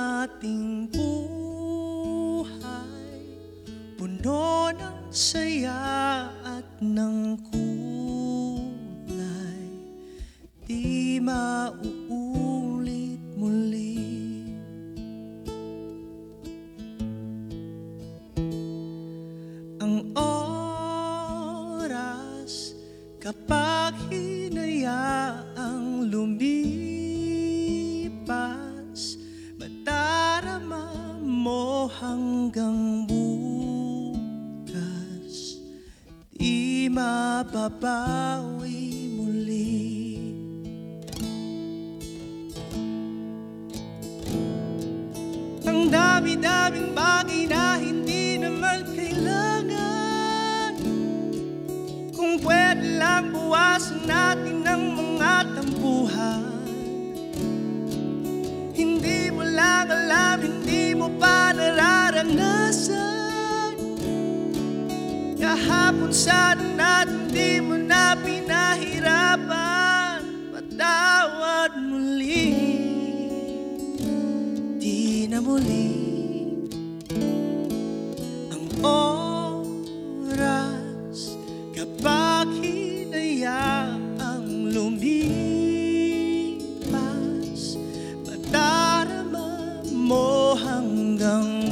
ating buhay, puno ng saya at ng kulay, di mauulit muli. Ang oras kapag hinayaang lumipas, madarama mo hanggang bukas, di mababawi muli. Ang dami-daming bagay na hindi naman kailangan, kung pwede lang buwasan natin ang mga tampuhan. Hindi mo lang alam, hindi mo pa nararanasan. Kahapon sana at hindi mo na pinahirapan. Patawad muli, di na muli. Ang oras kapag hinayaang lumipas, madarama mo hanggang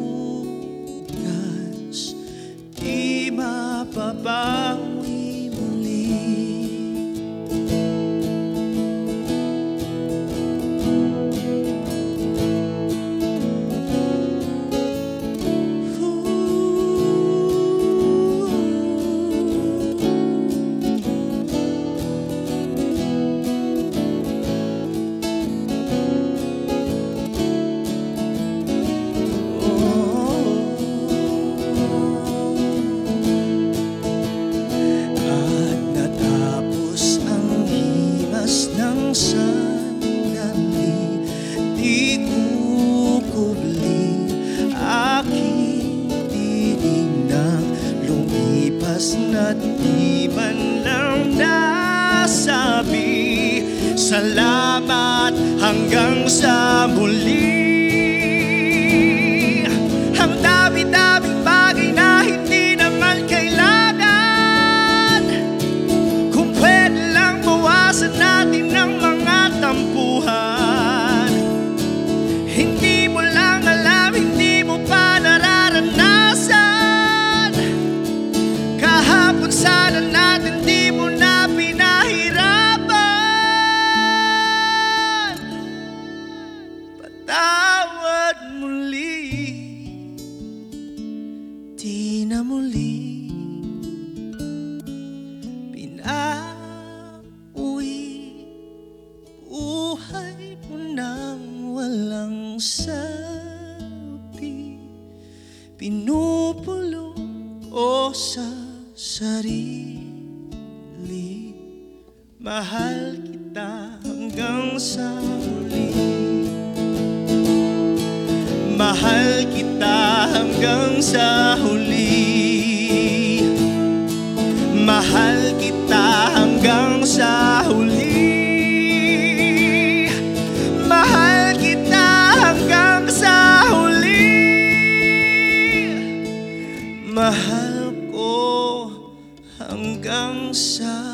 bukas, di mababawi muli. Sandali, di kukubli aking tinignan, lumipas na't di man lang nasabi salamat hanggang sa muli. Ang dami-daming bagay na hindi naman kailangan, kung pwede lang bawasan natin ang tampuhan. Hindi mo lang alam, hindi mo pa nararanasan. Kahapon sana natin di mo na pinahirapan. Patawad muli, di na muli. Buhay mo nang walang sabi, pinupulong ko sa sarili. Mahal kita hanggang sa huli. Mahal kita hanggang sa huli. Mahal kita hanggang sa huli. Mahal kita hanggang sa huli. Mahal ko hanggang sa